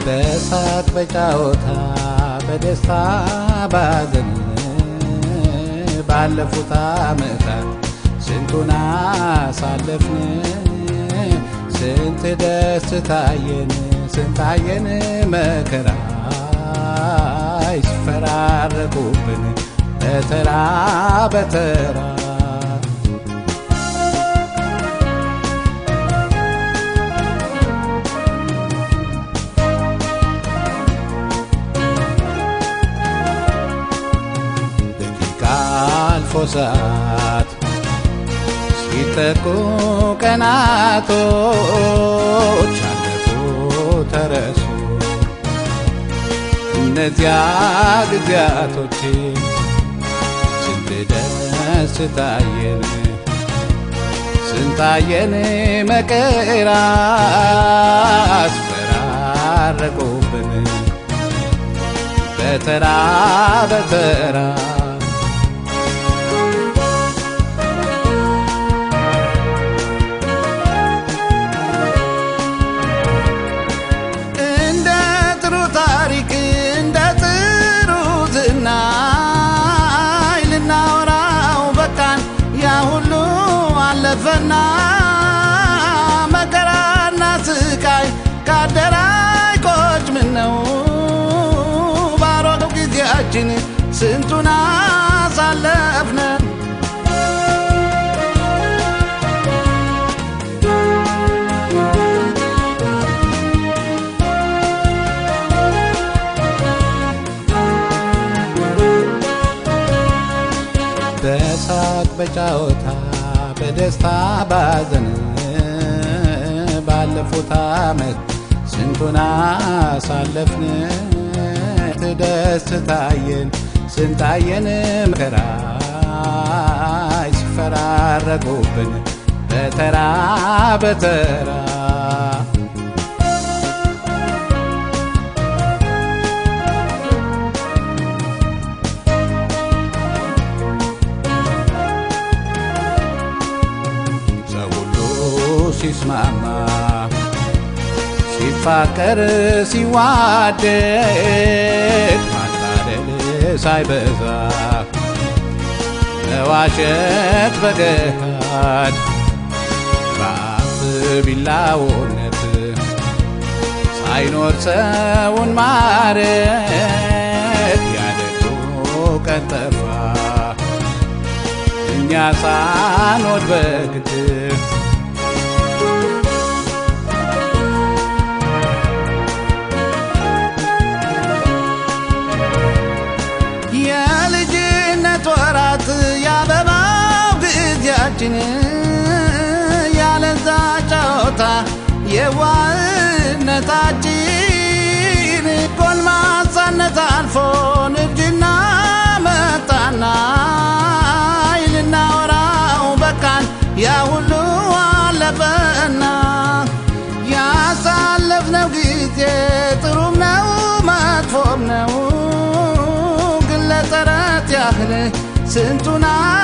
በሳቅ በጫወታ በደስታ ባዘን ባለፉት ዓመታት ስንቱን አሳለፍን ስንት ደስታየን ስንታየን መከራ ይፈራረቁብን በተራ በተራ ፎሳት ሲተኩ ቀናቶች አለፉ ተረሱ እነዚያ ጊዜያቶች ስንት ደስታየን ስንታየን መከራ አስፈራረቁብን በተራ በተራ ፈና መከራና ስቃይ ካደራይ ቆጭ ምን ነው ባሮጌው ጊዜያችን ስንቱን አሳለፍነ በሳቅ በጫወታ በደስታ ባዘን ባለፉት ዓመት ስንቱን አሳለፍን ደስታየን ስንታየን መከራ ሲፈራረቁብን በተራ በተራ ሲስማማ ሲፋቀር ሲዋደድ ማታለል ሳይበዛ መዋሸት በገሃድ በአፍ ቢላውነት ሳይኖር ሰውን ማረት ያደጉ ቀን ጠፋ እኛ ሳንወድ በግድ ወራት ያበባው ጊዜያችን ያለዛ ጨዋታ የዋህነታችን ጎልማሳነት አልፎ ንግድና መጣና ልናወራው በቃን ያ ሁሉ አለፈና ያሳለፍነው ጊዜ ጥሩም ነው መጥፎም ነው ለተረት ያህል ስንቱና